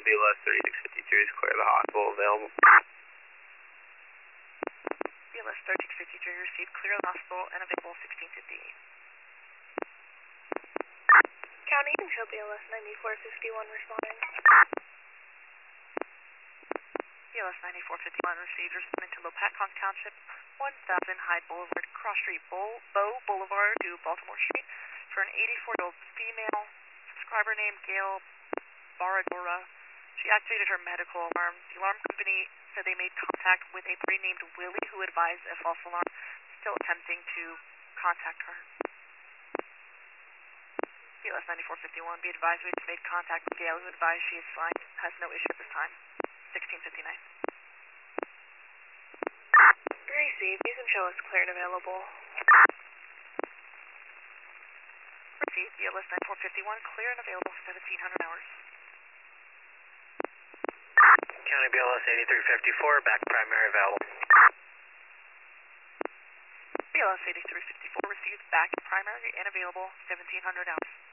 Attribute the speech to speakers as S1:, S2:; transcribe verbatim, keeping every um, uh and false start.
S1: B L S thirty-six fifty-three is clear of the hospital, available.
S2: B L S thirty-six fifty-three received clear of the hospital and available sixteen fifty-eight.
S3: County, you can show B L S ninety-four fifty-one responding.
S2: B L S ninety-four fifty-one received responding to Lopatcong Township, one thousand Hyde Boulevard, Cross Street, Bow, Bow Boulevard to Baltimore Street for an eighty-four-year-old female, subscriber named Gail Baradora. She activated her medical alarm. The alarm company said they made contact with a party named Willie who advised a false alarm, still attempting to contact her. B L S ninety-four fifty-one, be advised we just made contact with Gail who advised she is fine, has no issue at this time. sixteen fifty-nine.
S3: Received, you can show us clear and available.
S2: Received, B L S ninety-four fifty-one, clear and available, seventeen hundred hours.
S1: County B L S eighty-three fifty-four, back primary available.
S2: B L S eighty-three fifty-four received back primary and available, seventeen hundred hours.